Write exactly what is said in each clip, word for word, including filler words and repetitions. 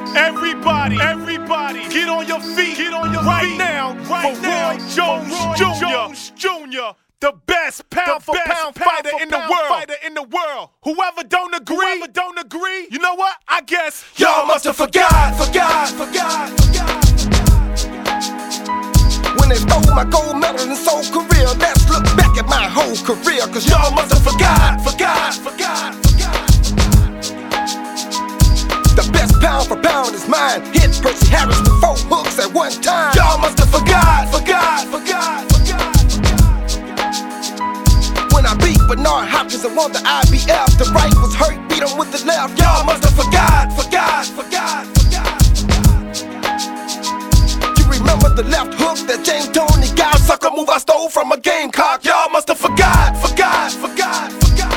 Everybody, everybody, get on your feet, get on your right feet now, right for now. Roy Jones Roy Junior Jones Junior, the best pound for pound fighter in the world, fighter in the world. Whoever don't agree, whoever don't agree, you know what? I guess y'all must have forgot, forgot, forgot, forgot. When they stole my gold medal and soul career, let's look back at my whole career, cause y'all must have forgot, forgot, forgot, forgot. The best pound for pound is mine. Hit Percy Harris with four hooks at one time. Y'all must have forgot, forgot, forgot, forgot. When I beat Bernard Hopkins and won the I B F, the right was hurt, beat him with the left. Y'all must have forgot, forgot, forgot, forgot. You remember the left hook that James Toney got? Sucker move I stole from a Gamecock. Y'all must have forgot, forgot, forgot, forgot.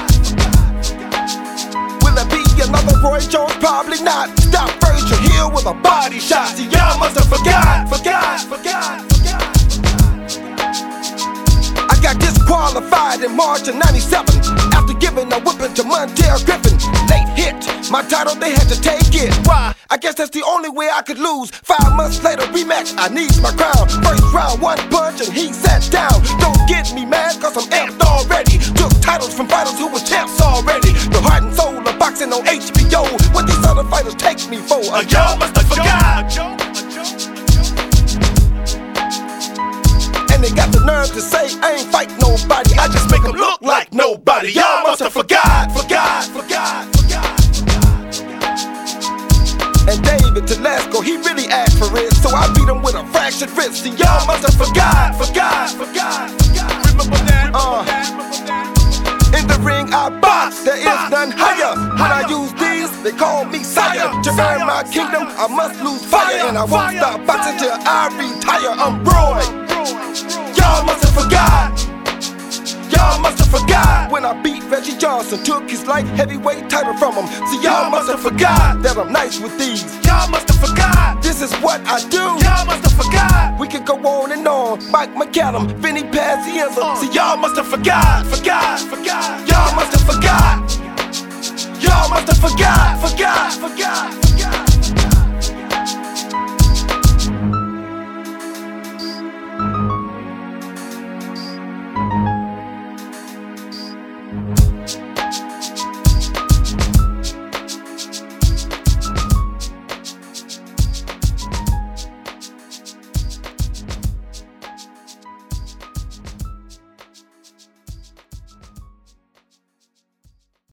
Will it be another Roy Jones? Probably not. Stop Virgil Hill with a body shot. See, y'all must have forgot, forgot, forgot, forgot. I got disqualified in March of ninety-seven after giving a whipping to Montell Griffin. Late hit, my title, they had to take it. Why? I guess that's the only way I could lose. Five months later, rematch, I need my crown. First round, one punch, and he sat down. Don't get me mad, cause I'm amped already. Took titles from fighters who were champs already. The heart and soul of boxing on H B O. What these other fighters take me for? A y'all must have forgot. And they got the nerve to say I ain't fight nobody, I just make them look like nobody. Y'all must have forgot, forgot, forgot, forgot. And David Telesco, he really asked for it, so I beat him with a fractured wrist. And y'all must have forgot, forgot, forgot, forgot. Remember that, uh, in the ring I box, there is none higher. When I use these, they call me sire. To earn my kingdom, I must lose fire. And I won't stop boxing till I retire. I'm Roy. Y'all must have forgot. Y'all must have forgot. When I beat Reggie Johnson, took his light heavyweight title from him. See, y'all must have forgot that I'm nice with these. Y'all must have forgot. This is what I do. Y'all must have forgot. We could go on and on. Mike McCallum, Vinny Pazienza. See, y'all must have forgot, forgot, forgot. Y'all must have forgot. Y'all must have forgot, forgot, forgot.